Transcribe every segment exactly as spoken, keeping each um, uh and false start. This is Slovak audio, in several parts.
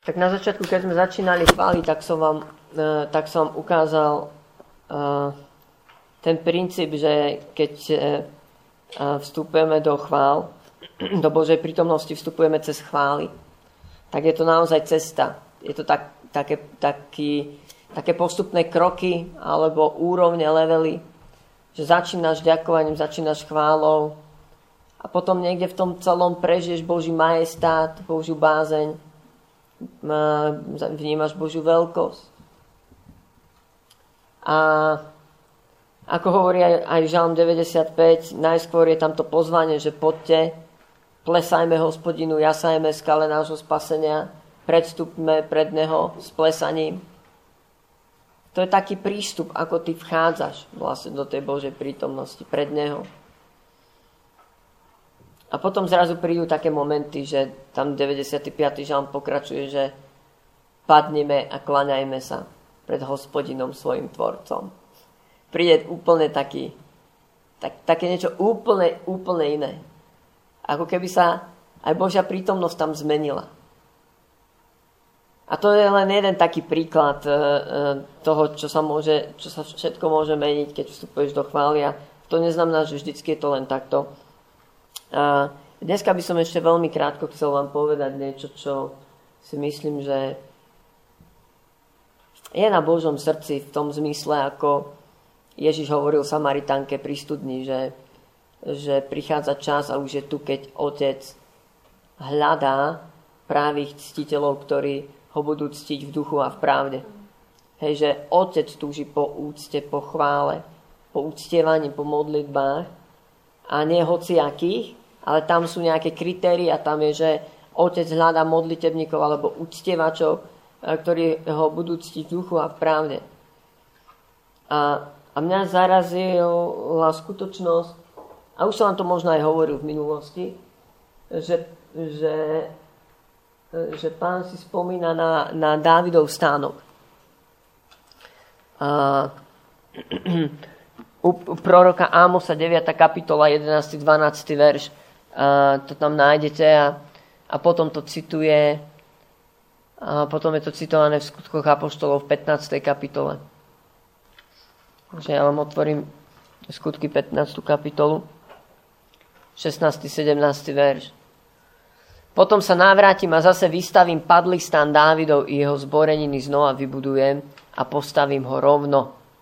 Tak na začiatku, keď sme začínali chváliť, tak som vám, uh, tak som ukázal uh, ten princíp, že keď uh, vstupujeme do chvál, do Božej prítomnosti vstupujeme cez chvály, tak je to naozaj cesta. Je to tak, také, taký, také postupné kroky alebo úrovne, levely, že začínaš ďakovaním, začínaš chválou a potom niekde v tom celom prežiješ Boží majestát, Božiu bázeň, vnímaš Božiu veľkosť. A ako hovorí aj, aj Žalm deväťdesiatpäť, najskôr je tam to pozvanie, že poďte, plesajme Hospodinu, jasajme skale nášho spasenia, predstupme pred Neho s plesaním. To je taký prístup, ako ty vchádzaš vlastne do tej Božej prítomnosti pred Neho. A potom zrazu prídu také momenty, že tam deväťdesiaty piaty žalm pokračuje, že padneme a klaňajme sa pred Hospodinom svojim tvorcom. Príde úplne taký, tak, také niečo úplne, úplne iné. Ako keby sa aj Božia prítomnosť tam zmenila. A to je len jeden taký príklad toho, čo sa, môže, čo sa všetko môže meniť, keď vstupuješ do chvály. A to neznamená, že vždycky je to len takto. A dneska by som ešte veľmi krátko chcel vám povedať niečo, čo si myslím, že je na Božom srdci v tom zmysle, ako Ježiš hovoril Samaritánke pri studni, že, že prichádza čas a už je tu, keď Otec hľadá právých ctiteľov, ktorí ho budú ctiť v duchu a v pravde. Hej, že Otec túži po úcte, po chvále, po uctievaní, po modlitbách, a nie hociakých, ale tam sú nejaké kritéria, tam je, že Otec hľadá modlitebníkov alebo uctievačov, ktorí ho budú ctiť v duchu a v pravde. A, a mňa zarazila skutočnosť, a už som vám to možno aj hovoril v minulosti, že, že, že Pán si spomína na, na Dávidov stánok. A u proroka Ámosa deviata kapitola jedenásty dvanásty verš a to tam nájdete a, a potom to cituje a potom je to citované v Skutkoch apoštolov v pätnástej kapitole. Takže ja vám otvorím Skutky pätnástu kapitolu šestnásty sedemnásty verš. Potom sa návrátim a zase vystavím padlý stan Dávidov i jeho zboreniny znova vybudujem a postavím ho rovno,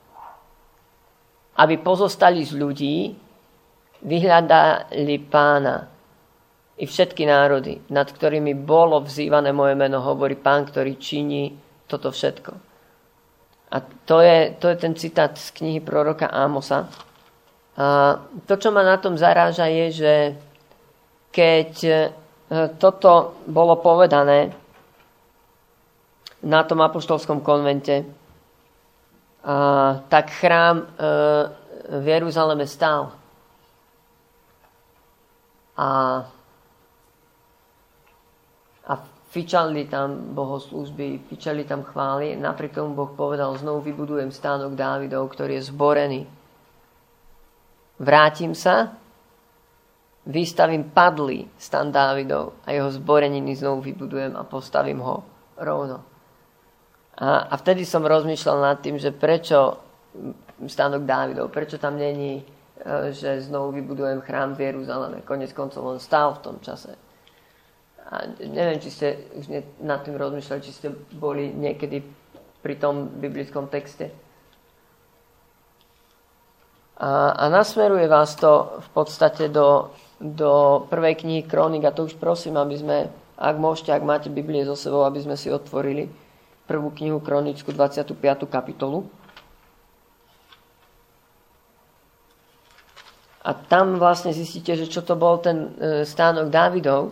aby pozostali z ľudí vyhľadali Pána i všetky národy, nad ktorými bolo vzývané moje meno, hovorí Pán, ktorý činí toto všetko. A to je, to je ten citát z knihy proroka Ámosa. A to, čo ma na tom zaráža, je, že keď toto bolo povedané na tom apoštolskom konvente, a, tak chrám e, v Jeruzaleme stál. A, a fičali tam bohoslúžby, fičali tam chvály. Napriek tomu Boh povedal, znovu vybudujem stánok Dávidov, ktorý je zborený. Vrátim sa, vystavím padlý stan Dávidov a jeho zboreniny znovu vybudujem a postavím ho rovno. A, a vtedy som rozmýšľal nad tým, že prečo stánok Dávidov, prečo tam není, že znovu vybudujem chrám v Jeruzaleme. Konec koncov on stál v tom čase. A neviem, či ste už nad tým rozmýšľali, či ste boli niekedy pri tom biblickom texte. A, a nasmeruje vás to v podstate do, do prvej knihy Krónik, a to už prosím, aby sme, ak môžete, ak máte Biblie so sebou, aby sme si otvorili prvú knihu Kronickú, dvadsiatu piatu kapitolu. A tam vlastne zistíte, že čo to bol ten e, stánok Dávidov.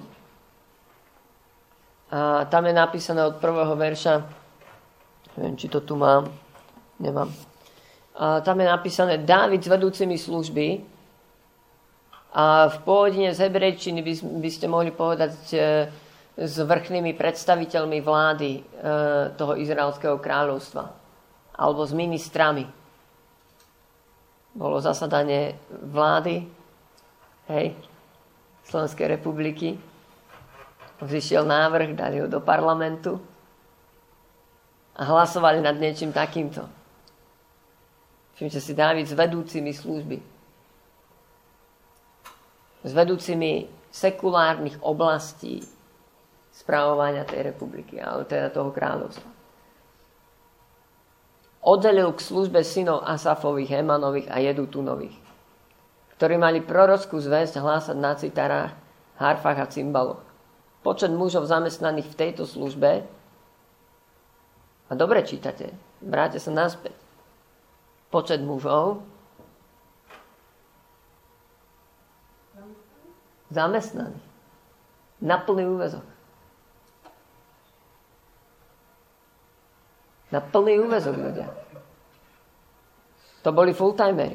A tam je napísané od prvého verša, neviem, či to tu mám, nemám. A tam je napísané Dávid s vedúcimi služby. A v pôvodine z hebrejčiny by, by ste mohli povedať e, s vrchnými predstaviteľmi vlády e, toho izraelského kráľovstva. Alebo s ministrami. Bolo zasadanie vlády, hej, Slovenskej republiky. Vzýšiel návrh, dali ho do parlamentu a hlasovali nad niečím takýmto. Všimte si, Dávid s vedúcimi služby. S vedúcimi sekulárnych oblastí správovania tej republiky, ale teda toho kráľovstva. Oddelil k službe synov Asafových, Hemanových a Jedutunových, ktorí mali prorockú zvesť hlásať na citarách, harfách a cymbaloch. Počet mužov zamestnaných v tejto službe, a dobre čítate, vráte sa naspäť, počet mužov zamestnaných na plný úväzok. Na plný úväzok ľudia. To boli full-timery.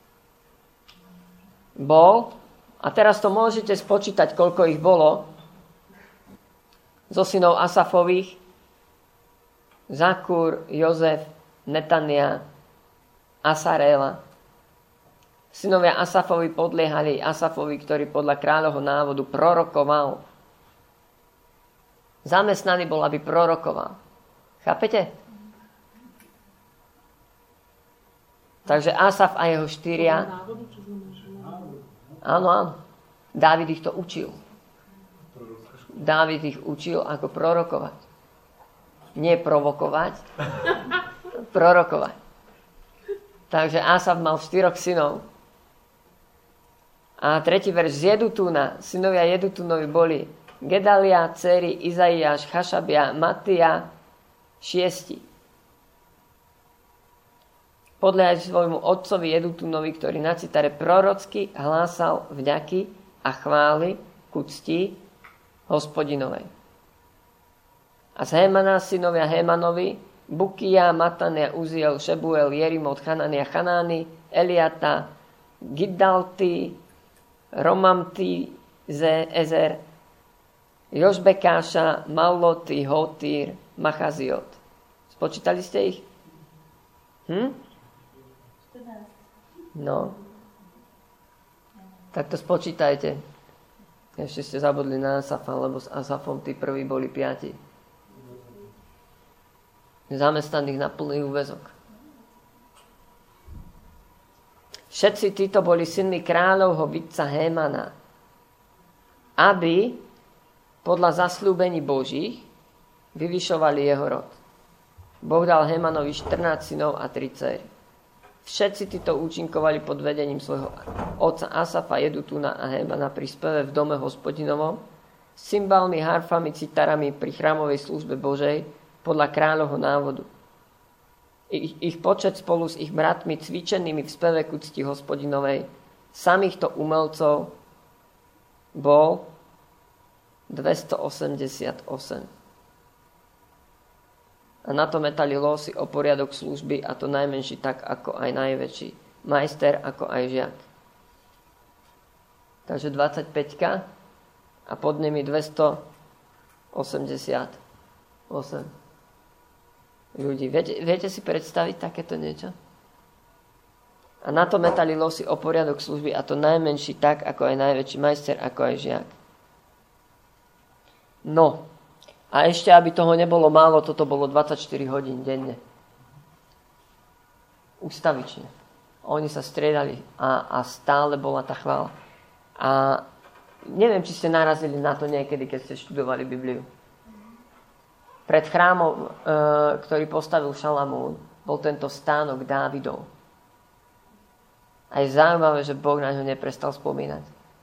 Bol, a teraz to môžete spočítať, koľko ich bolo, zo synov Asafových, Zakur, Jozef, Netania, Asaréla. Synovia Asafovi podliehali Asafovi, ktorý podľa kráľovho návodu prorokoval. Zamestnaný bol, aby prorokoval. Chápete? Takže Asaf a jeho štyria... Áno, áno. Dávid ich to učil. Dávid ich učil, ako prorokovať. Nie provokovať, prorokovať. Takže Asaf mal štyroch synov. A tretí verš z Jedutúna. Synovia Jedutúnovi boli Gedalia, Ceri, Izaiáš, Chašabia, Matia, šiesti. Podľa svojmu otcovi Jedutúnovi, ktorý na citare prorocky hlásal vďaky a chvály ku cti Hospodinovej. A z Hémana synovia Hémanovi, Bukia, Matania, Uziel, Šebuel, Jerimot, Chanania, Chanány, Eliata, Giddalty, Romamty, Ezer, Jožbekáša, Mauloty, Hotír, Machaziot. Spočítali ste ich? Hm? No. Tak to spočítajte. Ešte ste zabudli na Asafa, lebo s Asafom tí prví boli piati. Zamestnaných na plný úväzok. Všetci títo boli synmi kráľovho vidca Hémana, aby podľa zasľúbení Božích vyvyšovali jeho rod. Boh dal Hémanovi štrnásť synov a tri dcéry. Všetci títo účinkovali pod vedením svojho otca Asafa, Jedutúna a Hémana pri speve v dome Hospodinovom, s cymbalmi, harfami, citarami pri chrámovej službe Božej podľa kráľovho návodu. Ich, ich počet spolu s ich bratmi cvičenými v speve ku cti Hospodinovej, samýchto umelcov, bol dvestoosemdesiatosem. A na to metali losy o poriadok služby, a to najmenší tak, ako aj najväčší. Majster, ako aj žiak. Takže dvadsaťpäťka a pod nimi dvestoosemdesiatosem ľudí. Viete, viete si predstaviť takéto niečo? A na to metali losy o poriadok služby, a to najmenší tak, ako aj najväčší. Majster, ako aj žiak. No, a ešte, aby toho nebolo málo, toto bolo dvadsaťštyri hodín denne. Ustavične. Oni sa striedali a, a stále bola tá chvála. A neviem, či ste narazili na to niekedy, keď ste študovali Bibliu. Pred chrámom, e, ktorý postavil Šalamún, bol tento stánok Dávidov. A je zaujímavé, že Boh na ňo neprestal spomínať.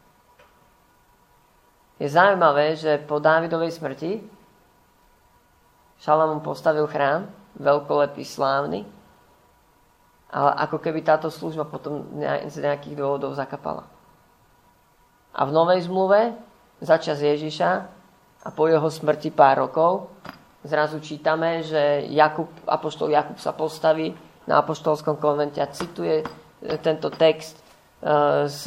Je zaujímavé, že po Dávidovej smrti Šalamún postavil chrám, veľkolepý, slávny, ale ako keby táto služba potom z nejakých dôvodov zakapala. A v Novej zmluve, začas Ježiša a po jeho smrti pár rokov, zrazu čítame, že Jakub, apoštol Jakub sa postaví na apoštolskom konvente a cituje tento text z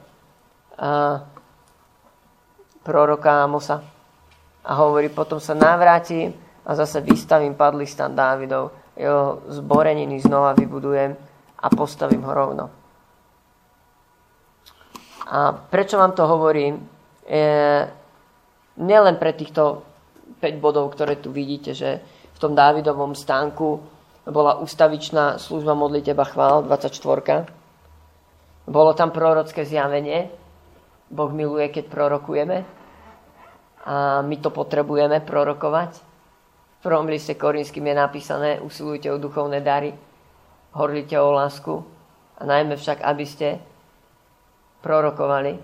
proroka Amosa. A hovorí, potom sa navrátim a zase vystavím padlý stan Dávidov, jeho zboreniny znova vybudujem a postavím ho rovno. A prečo vám to hovorím? E, nielen pre týchto päť bodov, ktoré tu vidíte, že v tom Dávidovom stánku bola ustavičná služba modliteba chvál, dvadsaťštyri. Bolo tam prorocké zjavenie. Boh miluje, keď prorokujeme. A my to potrebujeme prorokovať. V prvom liste Korinským je napísané: usilujte o duchovné dary, horlite o lásku a najmä však, aby ste prorokovali.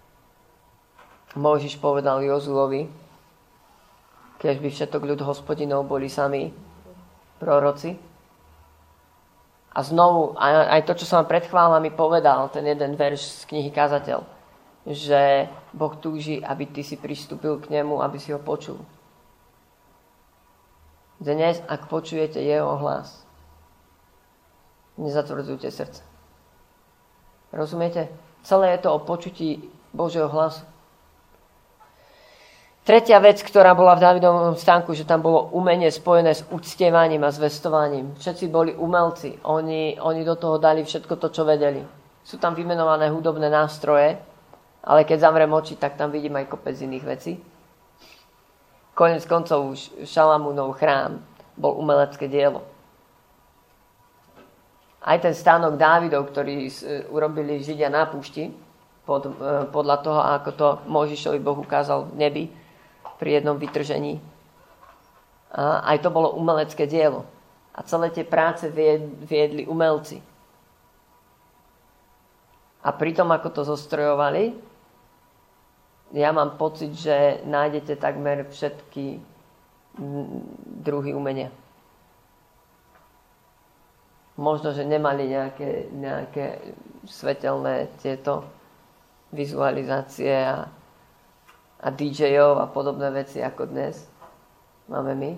Mojžiš povedal Jozuovi, keď by všetok ľud Hospodinov boli sami proroci. A znovu, aj to, čo som vám pred chválami povedal, ten jeden verš z knihy Kazateľ, že Boh túži, aby ty si pristúpil k nemu, aby si ho počul. Dnes, ak počujete jeho hlas, nezatvrdzujte srdce. Rozumiete? Celé je to o počutí Božieho hlasu. Tretia vec, ktorá bola v Dávidovom stánku, že tam bolo umenie spojené s uctievaním a zvestovaním. Všetci boli umelci. Oni, oni do toho dali všetko to, čo vedeli. Sú tam vymenované hudobné nástroje, ale keď zavriem oči, tak tam vidím aj kopec iných vecí. Koniec koncov už Šalamúnov chrám bol umelecké dielo. Aj ten stánok Dávidov, ktorý urobili Židia na púšti, pod, podľa toho, ako to Mojžišovi Boh ukázal v nebi pri jednom vytržení. A aj to bolo umelecké dielo. A celé tie práce viedli umelci. A pri tom, ako to zostrojovali, ja mám pocit, že nájdete takmer všetky druhy umenia. Možno, že nemali nejaké, nejaké svetelné tieto vizualizácie a, a dý džejov a podobné veci ako dnes máme my.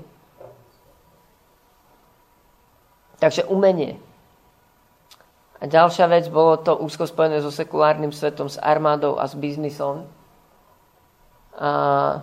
Takže umenie. A ďalšia vec, bolo to úzko spojené so sekulárnym svetom, s armádou a s biznisom. A,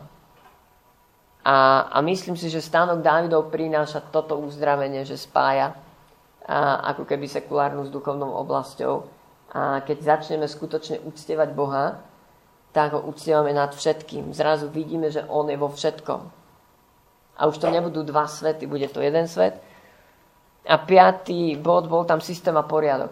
a, a myslím si, že stánok Dávidov prináša toto uzdravenie, že spája a, ako keby sekulárnu s duchovnou oblasťou. A keď začneme skutočne uctievať Boha, tak ho uctievame nad všetkým. Zrazu vidíme, že on je vo všetkom. A už to nebudú dva svety, bude to jeden svet. A piatý bod, bol tam systém a poriadok.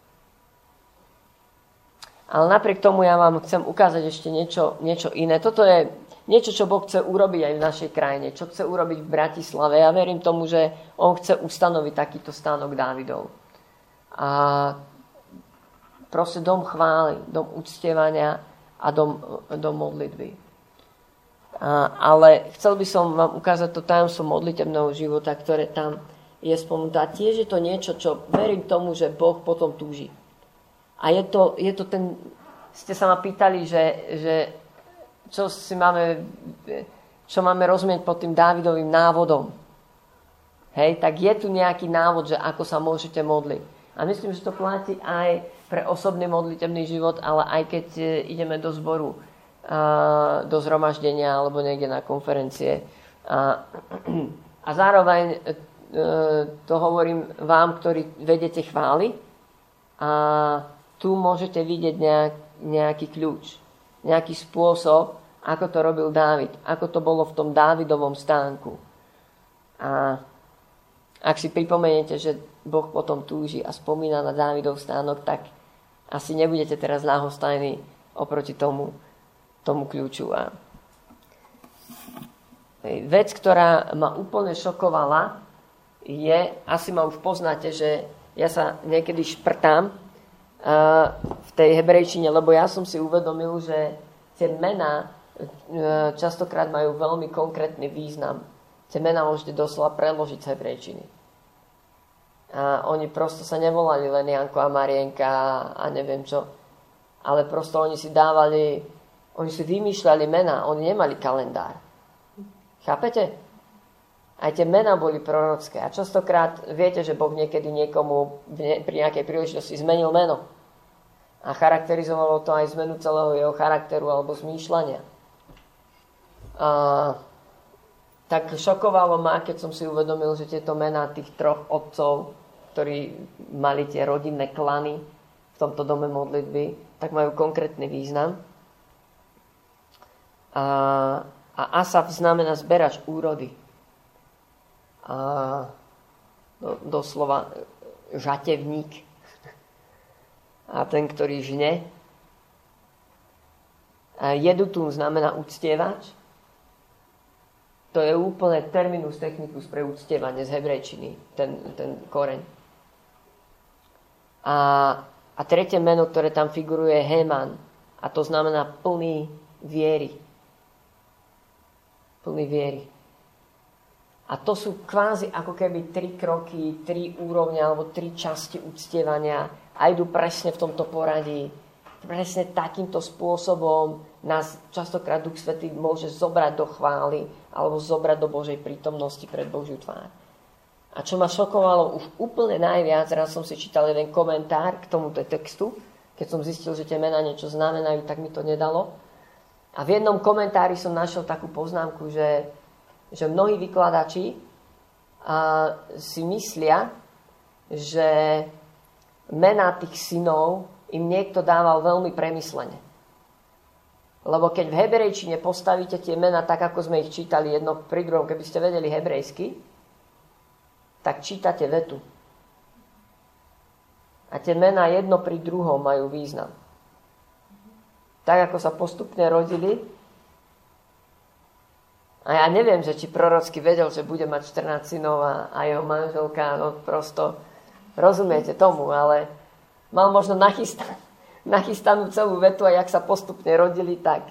Ale napriek tomu ja vám chcem ukázať ešte niečo, niečo iné. Toto je niečo, čo Boh chce urobiť aj v našej krajine. Čo chce urobiť v Bratislave. Ja verím tomu, že on chce ustanoviť takýto stánok Dávidov. A proste dom chvály, dom uctievania a dom, dom modlitby. A, ale chcel by som vám ukázať to tajomstvo modlitebného života, ktoré tam je spomenuté. A tiež je to niečo, čo verím tomu, že Boh potom túži. A je to, je to ten, ste sa ma pýtali, že, že čo si máme, čo máme rozumieť pod tým Dávidovým návodom. Hej, tak je tu nejaký návod, že ako sa môžete modliť. A myslím, že to platí aj pre osobný modlitebný život, ale aj keď ideme do zboru, do zhromaždenia alebo niekde na konferencie. A, a zároveň to hovorím vám, ktorí vedete chvály, a tu môžete vidieť nejak, nejaký kľúč, nejaký spôsob, ako to robil Dávid, ako to bolo v tom Dávidovom stánku. A ak si pripomeniete, že Boh potom túži a spomína na Dávidov stánok, tak asi nebudete teraz ľahostajní oproti tomu, tomu kľúču. A vec, ktorá ma úplne šokovala, je, asi ma už poznáte, že ja sa niekedy šprtám v tej hebrejčine, lebo ja som si uvedomil, že tie mená častokrát majú veľmi konkrétny význam. Tie mená môžete doslova preložiť z hebrejčiny. A oni prosto sa nevolali len Janko a Marienka a neviem čo. Ale prosto oni si dávali, oni si vymýšľali mená, oni nemali kalendár. Chápete? Aj tie mená boli prorocké. A častokrát viete, že Boh niekedy niekomu pri nejakej príležitosti zmenil meno. A charakterizovalo to aj zmenu celého jeho charakteru alebo zmýšľania. A tak šokovalo ma, keď som si uvedomil, že tieto mená tých troch otcov, ktorí mali tie rodinné klany v tomto dome modlitby, tak majú konkrétny význam. A, a Asaf znamená zberač úrody. a do, doslova žatevník a ten, ktorý žne. A jedutún znamená uctievač. To je úplne terminus technicus pre uctievanie z hebrejčiny, ten, ten koreň. A, a tretie meno, ktoré tam figuruje, je Heman. A to znamená plný viery. Plný viery. A to sú kvázi ako keby tri kroky, tri úrovne alebo tri časti uctievania a idú presne v tomto poradí. Presne takýmto spôsobom nás častokrát Duch Svätý môže zobrať do chvály alebo zobrať do Božej prítomnosti pred Božiu tvár. A čo ma šokovalo už úplne najviac, raz som si čítal jeden komentár k tomuto textu, keď som zistil, že tie mená niečo znamenajú, tak mi to nedalo. A v jednom komentári som našiel takú poznámku, že že mnohí vykladači a, si myslia, že mená tých synov im niekto dával veľmi premyslene. Lebo keď v hebrejčine postavíte tie mená tak, ako sme ich čítali jedno pri druhom, keby ste vedeli hebrejsky, tak čítate vetu. A tie mená jedno pri druhom majú význam. Tak, ako sa postupne rodili. A ja neviem, že či prorocky vedel, že bude mať štrnásť synov a, a jeho manželka, no prosto rozumiete tomu, ale mal možno nachystan, nachystanú celú vetu a jak sa postupne rodili, tak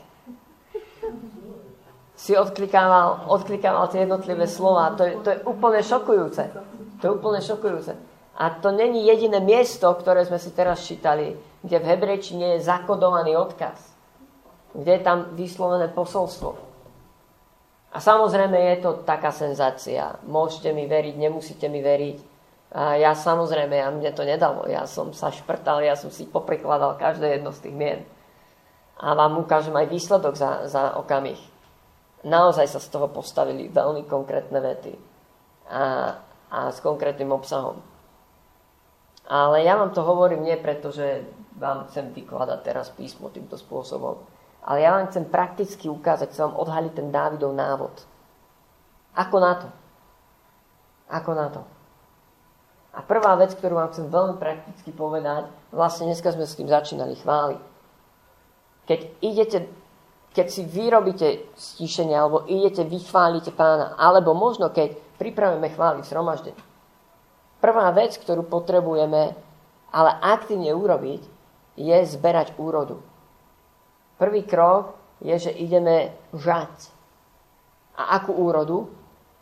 si odklikával, odklikával tie jednotlivé slova. To je, to je úplne šokujúce. To je úplne šokujúce. A to není jediné miesto, ktoré sme si teraz čítali, kde v hebrejčine je zakodovaný odkaz. Kde je tam vyslovené posolstvo. A samozrejme je to taká senzácia. Môžete mi veriť, nemusíte mi veriť. A ja samozrejme, ja, mne to nedalo. Ja som sa šprtal, ja som si poprikladal každé jedno z tých mien. A vám ukážem aj výsledok za, za okamih. Naozaj sa z toho postavili veľmi konkrétne vety. A, a s konkrétnym obsahom. Ale ja vám to hovorím nie preto, že vám chcem vykladať teraz písmo týmto spôsobom. Ale ja vám chcem prakticky ukázať, chcem vám odhaliť ten Dávidov návod. Ako na to? Ako na to? A prvá vec, ktorú vám chcem veľmi prakticky povedať, vlastne dneska sme s tým začínali chváliť. Keď idete, keď si vyrobíte stíšenie, alebo idete, vychválite Pána, alebo možno keď pripravíme chvály v zhromaždení. Prvá vec, ktorú potrebujeme, ale aktívne urobiť, je zberať úrodu. Prvý krok je, že ideme žať. A akú úrodu?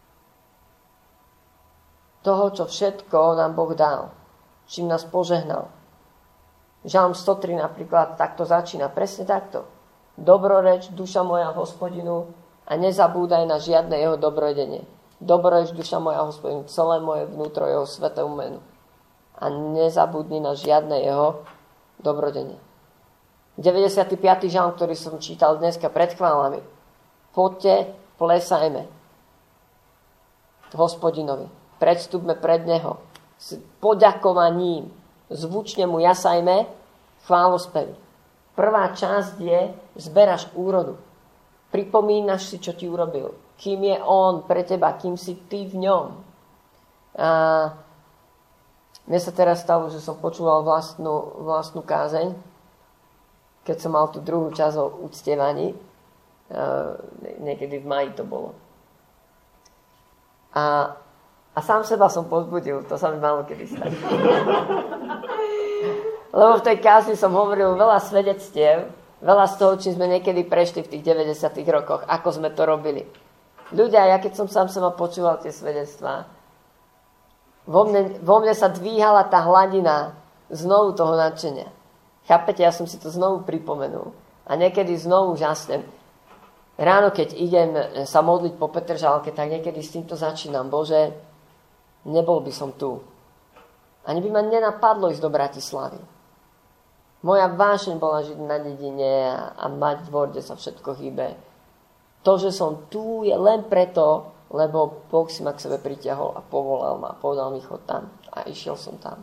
Toho, čo všetko nám Boh dal. Čím nás požehnal. Žalm sto tri napríklad takto začína. Presne takto. Dobroreč, duša moja Hospodinu, a nezabúdaj na žiadne jeho dobrodenie. Dobroreč, duša moja Hospodinu, celé moje vnútro jeho svätému menu. A nezabudni na žiadne jeho dobrodenie. deväťdesiaty piaty žalm, ktorý som čítal dneska pred chválami. Poďte, plesajme Hospodinovi. Predstupme pred neho s poďakovaním. Zvučne mu jasajme chválospevy. Prvá časť je, zberaš úrodu. Pripomínaš si, čo ti urobil. Kým je on pre teba, kým si ty v ňom. A mne sa teraz stalo, že som počúval vlastnú, vlastnú kázeň, keď som mal tú druhú časť o uctievaní. Niekedy v máji to bolo. A, a sám seba som povzbudil. To sa mi málo kedy stane. Lebo v tej kázni som hovoril veľa svedectiev, veľa z toho, čím sme niekedy prešli v tých deväťdesiatych rokoch, ako sme to robili. Ľudia, ja keď som sám seba počúval tie svedectvá, vo mne, vo mne sa dvíhala tá hladina znovu toho nadšenia. Chápete, ja som si to znovu pripomenul. A niekedy znovu žasnem. Ráno, keď idem sa modliť po Petržalke, tak niekedy s týmto začínam. Bože, nebol by som tu. Ani by ma nenapadlo ísť do Bratislavy. Moja vášeň bola žiť na dedine a, a mať dvor, kde sa všetko hýbe. To, že som tu, je len preto, lebo Boh si ma k sebe pritiahol a povolal ma. Povedal mi, chod tam. A išiel som tam.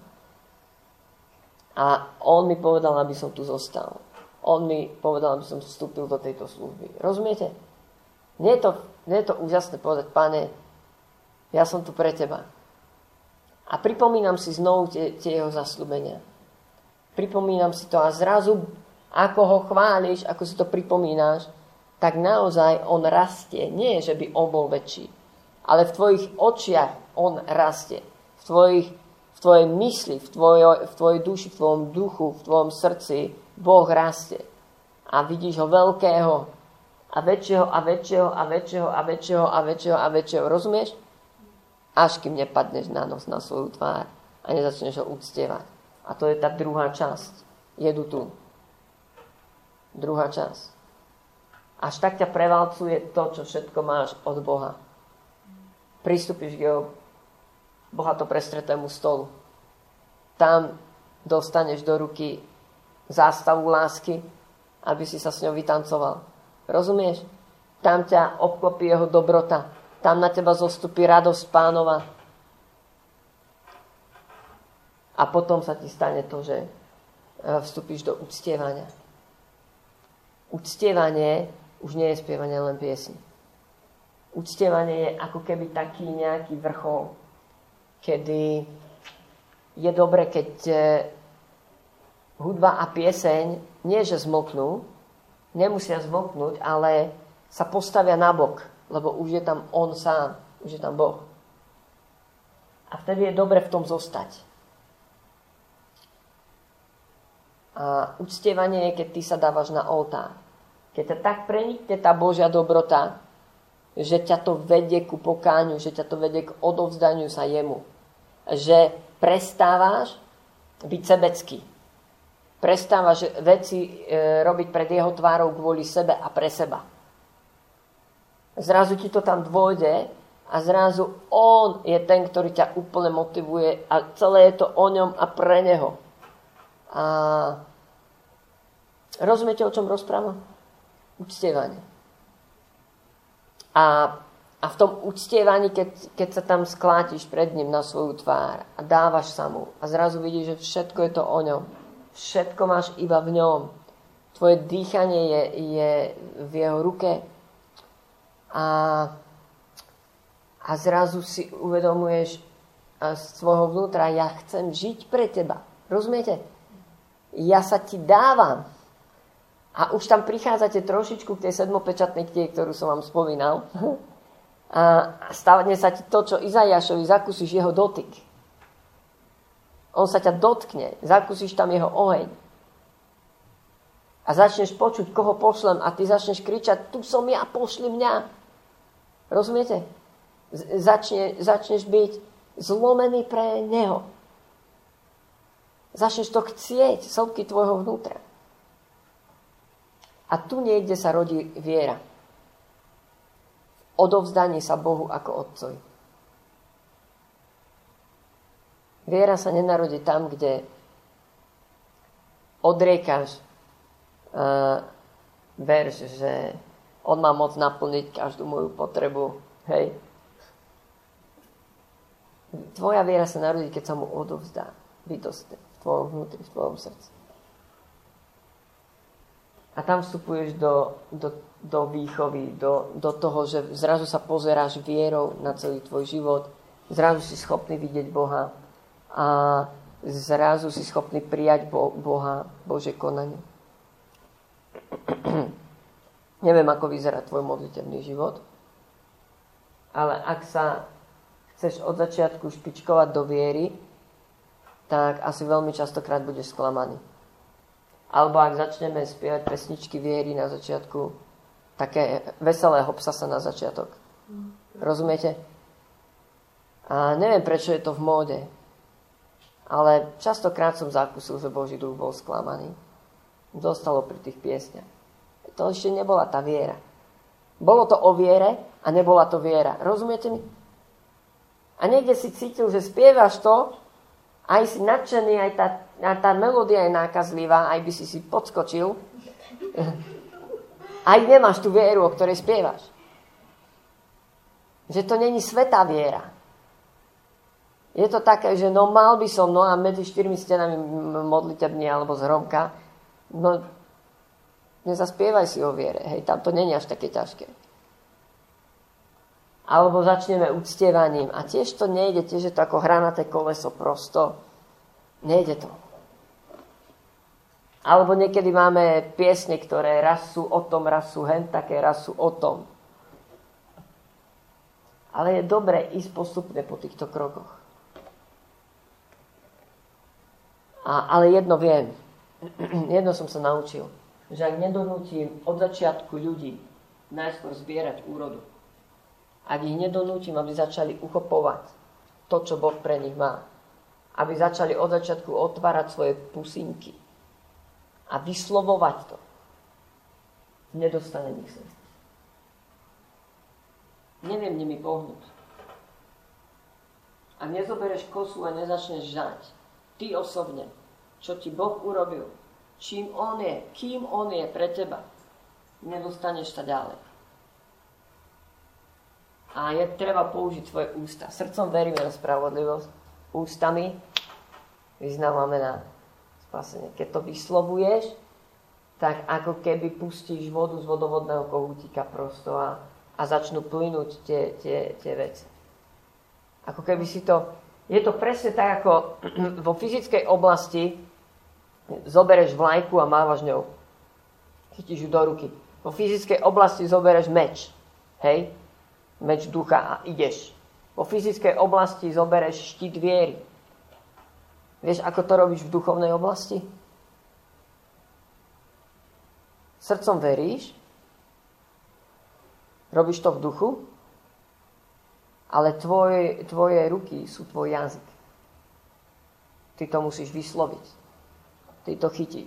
A on mi povedal, aby som tu zostal. On mi povedal, aby som vstúpil do tejto služby. Rozumiete? Nie je to, nie je to úžasné povedať, Pane, Ja som tu pre teba. A pripomínam si znovu tie, tie jeho zasľúbenia. Pripomínam si to a zrazu, ako ho chváliš, ako si to pripomínaš, tak naozaj on rastie. Nie, že by on bol väčší, ale v tvojich očiach on rastie. V, tvojich, v tvojej mysli, v, tvojo, v tvojej duši, v tvojom duchu, v tvojom srdci Boh rastie. A vidíš ho veľkého a väčšieho a väčšieho a väčšieho a väčšieho a väčšieho a väčšieho. Rozumieš? Až kým nepadneš na nos na svoju tvár a nezačneš ho uctievať. A to je tá druhá časť. Jedu tu. Druhá časť. Až tak ťa prevalcuje to, čo všetko máš od Boha. Pristúpiš k jeho bohato prestretému stolu. Tam dostaneš do ruky zástavu lásky, aby si sa s ňou vytancoval. Rozumieš? Tam ťa obklopí jeho dobrota. Tam na teba zostupí radosť Pánova. A potom sa ti stane to, že vstúpiš do uctievania. Uctievanie už nie je spievanie len piesni. Uctievanie je ako keby taký nejaký vrchol, kedy je dobre, keď hudba a pieseň nie, že zmlknú, nemusia zmlknúť, ale sa postavia nabok, lebo už je tam on sám, už je tam Boh. A vtedy je dobre v tom zostať. A uctievanie je, keď ty sa dávaš na oltár. Keď ťa tak prenikne tá Božia dobrota, že ťa to vedie ku pokáňu, že ťa to vedie k odovzdaniu sa jemu. Že prestávaš byť sebecký. Prestávaš veci e, robiť pred jeho tvárou kvôli sebe a pre seba. Zrazu ti to tam dôjde a zrazu on je ten, ktorý ťa úplne motivuje a celé je to o ňom a pre neho. A rozumiete, o čom rozprávam? Uctievanie. A, a v tom uctievaní, keď, keď sa tam sklátiš pred ním na svoju tvár a dávaš sa mu a zrazu vidíš, že všetko je to o ňom. Všetko máš iba v ňom. Tvoje dýchanie je, je v jeho ruke. A, a zrazu si uvedomuješ z svojho vnútra, ja chcem žiť pre teba. Rozumiete? Ja sa ti dávam. A už tam prichádzate trošičku k tej sedmopečatnej knihe, ktorú som vám spomínal. A stane sa ti to, čo Izaiášovi, zakúsiš jeho dotyk. On sa ťa dotkne, zakúsiš tam jeho oheň. A začneš počuť, koho pošlem a ty začneš kričať, tu som ja, pošli mňa. Rozumiete? Začne, začneš byť zlomený pre neho. Začneš to chcieť, sĺbky tvojho vnútra. A tu niekde sa rodí viera. Odovzdanie sa Bohu ako Otcovi. Viera sa nenarodí tam, kde odriekáš uh, verš, že on má moc naplniť každú moju potrebu. Hej. Tvoja viera sa narodí, keď sa mu odovzdá bytostne v tvojom vnútri, v tvojom srdci. A tam vstupuješ do, do, do výchovy, do, do toho, že zrazu sa pozeráš vierou na celý tvoj život, zrazu si schopný vidieť Boha a zrazu si schopný prijať Bo, Boha, Božie konanie. Neviem, ako vyzerá tvoj modlitevný život, ale ak sa chceš od začiatku špičkovať do viery, tak asi veľmi častokrát budeš sklamaný. Alebo ak začneme spievať pesničky viery na začiatku, také veselého psa na začiatok. Rozumiete? A neviem, prečo je to v móde, ale častokrát som zakúsil, že Boží duch bol sklamaný. Dostalo pri tých piesňach. To ešte nebola tá viera. Bolo to o viere a nebola to viera. Rozumiete mi? A niekde si cítil, že spievaš to, aj si nadšený, aj tá, aj tá melódia je nákazlivá, aj by si si podskočil. Aj nemáš tú vieru, o ktorej spievaš. Že to není svätá viera. Je to také, že no mal by som, no a medzi štyrmi stenami modlitební alebo zhromka, no nezaspievaj si o viere. Hej, tam to není až také ťažké. Alebo začneme uctievaním. A tiež to nejde, tiež je to ako hranaté koleso prosto. Nejde to. Alebo niekedy máme piesne, ktoré raz sú o tom, raz sú hen také, raz sú o tom. Ale je dobre ísť postupne po týchto krokoch. A, ale jedno viem. Jedno som sa naučil. Že ak nedonútim od začiatku ľudí najskôr zbierať úrodu, ak ich nedonútim, aby začali uchopovať to, čo Boh pre nich má, aby začali od začiatku otvárať svoje pusinky a vyslovovať to, nedostane nich sem. Neviem nimi pohnúť. Ak nezobereš kosu a nezačneš žať, ty osobne, čo ti Boh urobil, čím On je, kým On je pre teba, nedostaneš sa ďalej. A je treba použiť svoje ústa. Srdcom veríme na spravodlivosť, ústami vyznávame na spasenie. Keď to vyslovuješ, tak ako keby pustíš vodu z vodovodného kohútika prosto a, a začnú plynúť tie, tie, tie veci. Ako keby si to... Je to presne tak, ako vo fyzickej oblasti zobereš vlajku a mávaš ňou. Chytíš ju do ruky. Vo fyzickej oblasti zobereš meč. Hej? Meč ducha a ideš. Vo fyzickej oblasti zobereš štít viery. Vieš, ako to robíš v duchovnej oblasti? Srdcom veríš, robíš to v duchu, ale tvoje, tvoje ruky sú tvoj jazyk. Ty to musíš vysloviť. Ty to chytíš.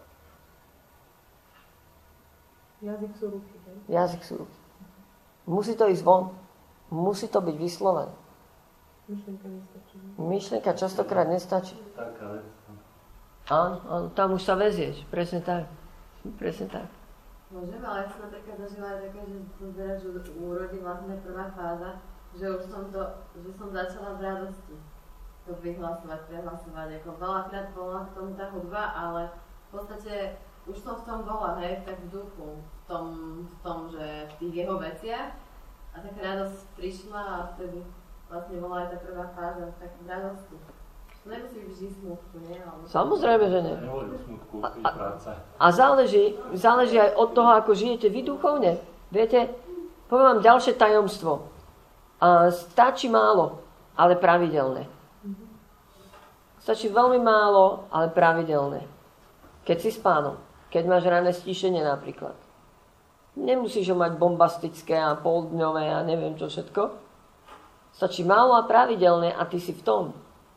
Jazyk sú ruky. Ne? Jazyk sú ruky. Musí to ísť von. Musí to byť vyslovené. Myšlienka nestačí. Myšlienka častokrát nestačí. Taká vec. Áno, áno, tam už sa vezieš. Presne tak. Presne tak. Môžem, ale ja som napríklad zažila také, že som zberať, že úrody vlastne prvá fáza, že už som to, že som začala v radosti to vyhlasovať, prehlasovať. Ako veľakrát bola v tom tá hudba, ale v podstate už som v tom bola, hej, tak v duchu, v tom, v tom, že v tých jeho veciach. A taká radosť prišla a vtedy vlastne bola aj tá prvá fáza, tak v radosti. Nemusí byť vždy smutku, nie? Ale... Samozrejme, že nie. Nehovorím smutku, A, je práca. a záleží, záleží aj od toho, ako žijete vy duchovne. Viete, poviem vám ďalšie tajomstvo. A stačí málo, ale pravidelné. Stačí veľmi málo, ale pravidelné. Keď si s Pánom, keď máš rané stíšenie napríklad. Nemusíš ho mať bombastické a poldňové a neviem čo všetko. Stačí málo a pravidelné a ty si v tom.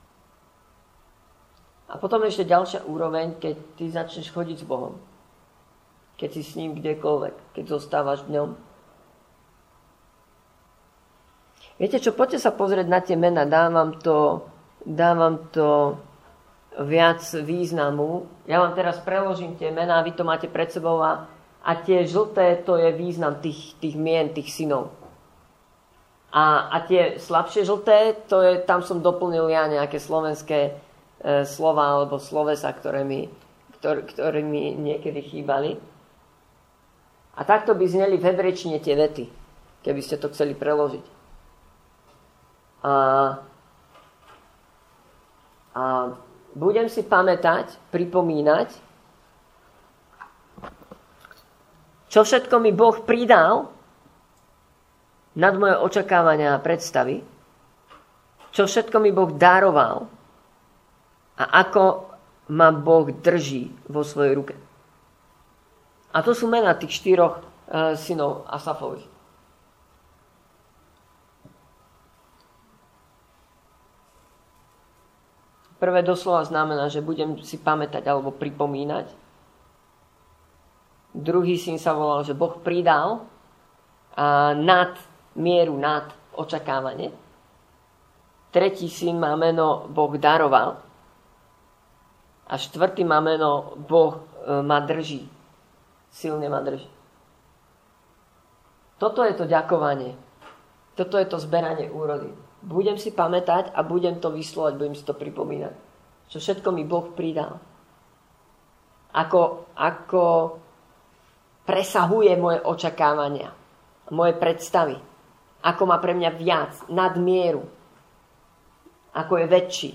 A potom ešte ďalšia úroveň, keď ty začneš chodiť s Bohom. Keď si s ním kdekoľvek, keď zostávaš v ňom. Viete čo, poďte sa pozrieť na tie mená, dávam to, dávam to viac významu. Ja vám teraz preložím tie mená, vy to máte pred sebou a, a tie žlté, to je význam tých, tých mien, tých synov. A, a tie slabšie žlté, to je, tam som doplnil ja nejaké slovenské slova alebo slovesa, ktoré mi, ktor, ktoré mi niekedy chýbali. A takto by zneli v hebrejčine tie vety, keby ste to chceli preložiť. A, a budem si pamätať, pripomínať, čo všetko mi Boh pridal nad moje očakávania a predstavy, čo všetko mi Boh daroval, a ako ma Boh drží vo svojej ruke. A to sú mená tých štyroch uh, synov Asafových. Prvé doslova znamená, že budem si pamätať alebo pripomínať. Druhý syn sa volal, že Boh pridal uh, nad mieru, nad očakávanie. Tretí syn má meno Boh daroval. A štvrtý má meno Boh e, ma drží. Silne ma drží. Toto je to ďakovanie. Toto je to zberanie úrody. Budem si pamätať a budem to vyslovať, budem si to pripomínať. Čo všetko mi Boh pridal. Ako, ako presahuje moje očakávania, moje predstavy. Ako má pre mňa viac, nadmieru. Ako je väčší.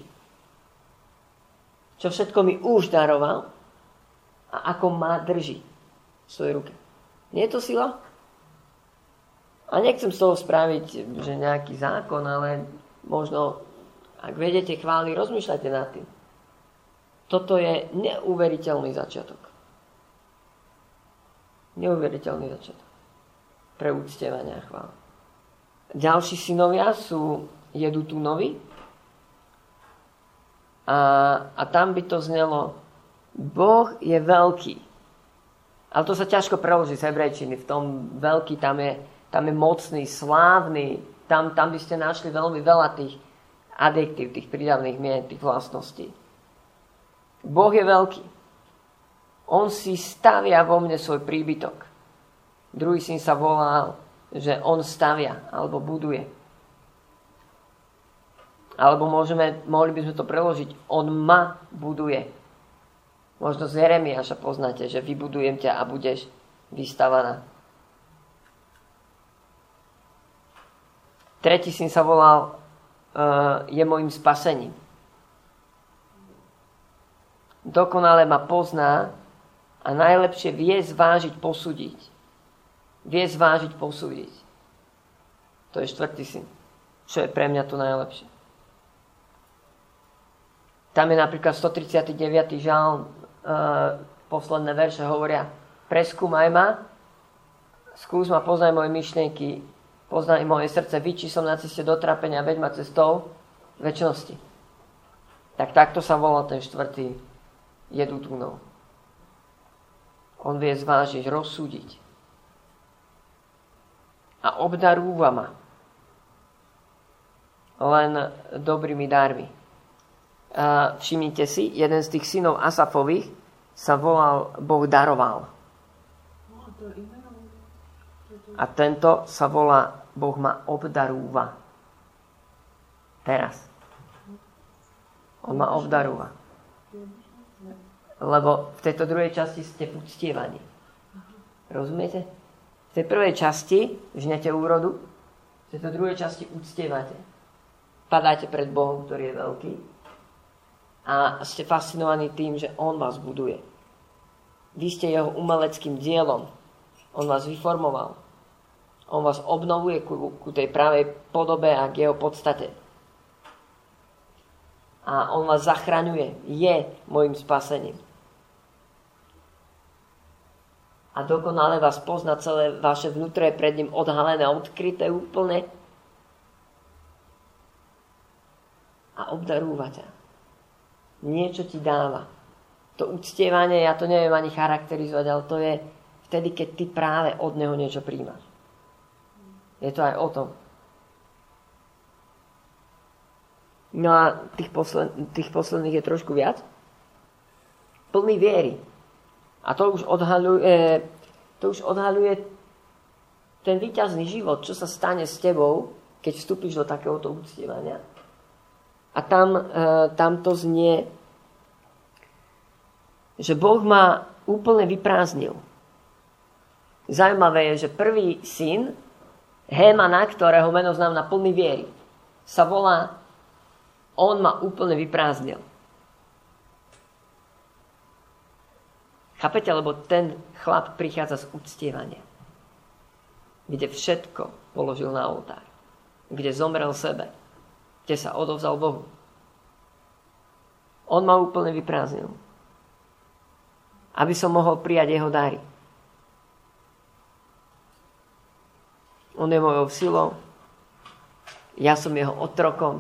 Čo všetko mi už daroval a ako ma drží v svojej ruke. Nie je to sila? A nechcem z toho spraviť, že nejaký zákon, ale možno, ak vedete chvály, rozmýšľajte nad tým. Toto je neuveriteľný začiatok. Neuveriteľný začiatok pre uctievanie a chvály. Ďalší synovia sú Jedutúnovi a, a tam by to znelo Boh je veľký. Ale to sa ťažko preloží z hebrejčiny. V tom veľký tam je, tam je mocný, slávny. Tam, tam by ste našli veľmi veľa tých adjektív, tých prídavných mien, tých vlastností. Boh je veľký. On si stavia vo mne svoj príbytok. Druhý syn sa volal, že on stavia alebo buduje. Alebo môžeme, mohli by sme to preložiť, on ma buduje. Možno z Jeremiáša poznáte, že vybudujem ťa a budeš vystavaná. Tretí syn sa volal, uh, je mojim spasením. Dokonale ma pozná a najlepšie vie zvážiť, posúdiť. Vie zvážiť, posúdiť. To je štvrtý syn. Čo je pre mňa to najlepšie. Tam je napríklad stotridsiaty deviaty žalm, e, posledné verše hovoria: preskúmaj ma, skús ma, poznaj moje myšlienky, poznaj moje srdce, vyči som na ceste do trápenia, veď ma cestou večnosti. Tak takto sa volá ten štvrtý Jedutúnov. On vie zvážiť, rozsúdiť. A obdarúva ma len dobrými darmi. A všimnite si, jeden z tých synov Asafových sa volal Boh daroval. A tento sa volá Boh ma obdarúva. Teraz. On ma obdarúva. Lebo v tejto druhej časti ste v uctievaní. Rozumiete? V tej prvej časti žnete úrodu, v tejto druhej časti uctievate. Padáte pred Bohom, ktorý je veľký. A ste fascinovaní tým, že on vás buduje. Vy ste jeho umeleckým dielom. On vás vyformoval. On vás obnovuje ku, ku tej pravej podobe a k jeho podstate. A on vás zachraňuje. Je môjim spasením. A dokonale vás pozná, celé vaše vnútro je pred ním odhalené a odkryté úplne. A obdarúva ťa. Niečo ti dáva. To uctievanie, ja to neviem ani charakterizovať, ale to je vtedy, keď ty práve od neho niečo príjmaš. Je to aj o tom. No a tých, posled, tých posledných je trošku viac. Plný viery. A to už odhaľuje, to už odhaľuje ten víťazný život, čo sa stane s tebou, keď vstúpiš do takéhoto uctievania. A tam, e, tam to znie, že Boh ma úplne vyprázdnil. Zaujímavé je, že prvý syn, Hémana, ktorého meno znamená plný viery, sa volá on ma úplne vyprázdnil. Chápete? Lebo ten chlap prichádza z uctievania. Kde všetko položil na oltár. Kde zomrel sebe. Kde sa odovzdal Bohu. On ma úplne vyprázdnil. Aby som mohol prijať jeho dary. On je mojou silou. Ja som jeho otrokom.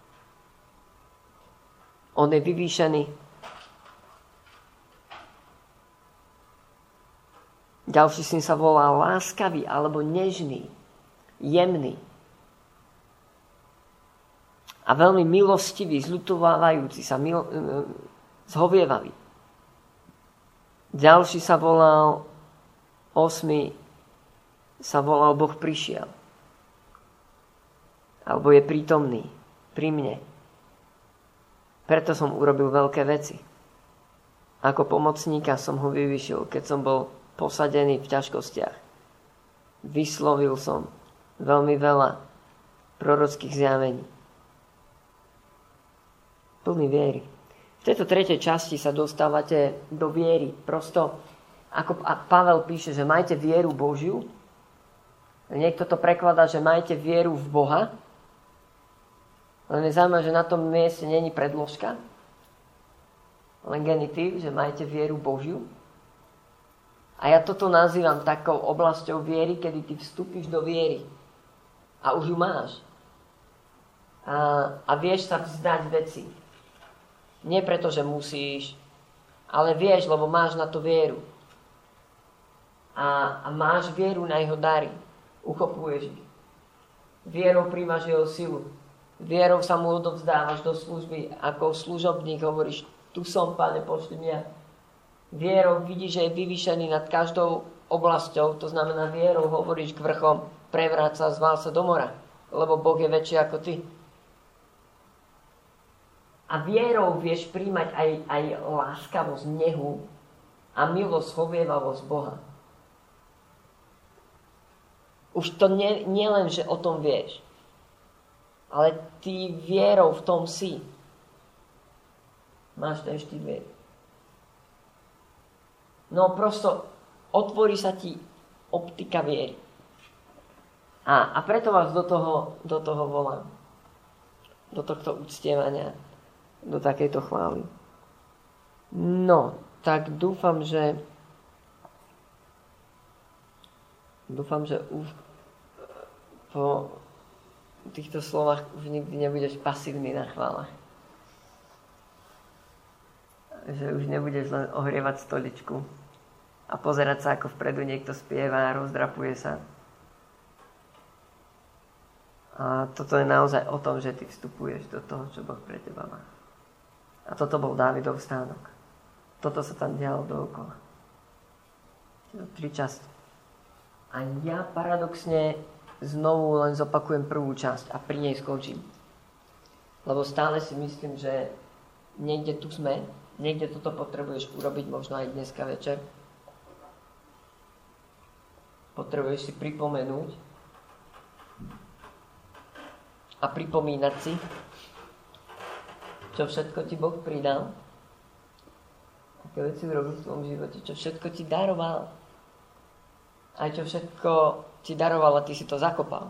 On je vyvýšený. Ďalší syn sa volá láskavý alebo nežný, jemný. A veľmi milostivý, zľutovávajúci sa, mil, zhovievavý. Ďalší sa volal, osmi sa volal Boh prišiel. Alebo je prítomný pri mne. Preto som urobil veľké veci. Ako pomocníka som ho vyvyšil, keď som bol posadený v ťažkostiach. Vyslovil som veľmi veľa prorockých zjavení. Plný viery. V tejto tretej časti sa dostávate do viery. Prosto, ako Pavel píše, že majte vieru Božiu. Niekto to prekladá, že majte vieru v Boha. Len je zaujímavé, že na tom mieste není predložka. Len genitív, že majte vieru Božiu. A ja toto nazývam takou oblasťou viery, kedy ty vstúpiš do viery. A už ju máš. A, a vieš sa vzdať veci. Nie preto, že musíš, ale vieš, lebo máš na to vieru. A, a máš vieru na jeho dary. Uchopuješ ich. Vierou príjmaš jeho silu. Vierou sa mu odovzdávaš do služby. Ako služobník hovoríš, tu som, Pane, pošli mňa. Vierou vidíš, že je vyvýšený nad každou oblasťou. To znamená, vierou hovoríš k vrchom, prevráť sa, zvál sa do mora. Lebo Boh je väčší ako ty. A vierou vieš príjmať aj, aj láskavosť, nehu a milosť, chovievavosť Boha. Už to nie, nie len, že o tom vieš, ale ty vierou v tom si. Máš ten štít viery. No prosto otvorí sa ti optika viery. A, a preto vás do toho, do toho volám. Do tohto uctievania. Do takejto chvály. No, tak dúfam, že dúfam, že už po týchto slovách už nikdy nebudeš pasívny na chválach. Že už nebudeš len ohrievať stoličku a pozerať sa, ako vpredu niekto spieva a rozdrapuje sa. A toto je naozaj o tom, že ty vstupuješ do toho, čo Boh pre teba má. A toto bol Dávidov stánok. Toto sa tam dialo dookola. Tri časti. A ja paradoxne znovu len zopakujem prvú časť a pri nej skončím. Lebo stále si myslím, že niekde tu sme, niekde toto potrebuješ urobiť, možno aj dneska večer. Potrebuješ si pripomenúť a pripomínať si, čo všetko ti Boh pridal, aké veci urobil v tvojom živote, čo všetko ti daroval, aj čo všetko ti daroval a ty si to zakopal.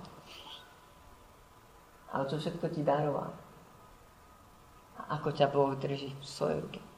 Ale čo všetko ti daroval a ako ťa Boh drží v svojej ruke.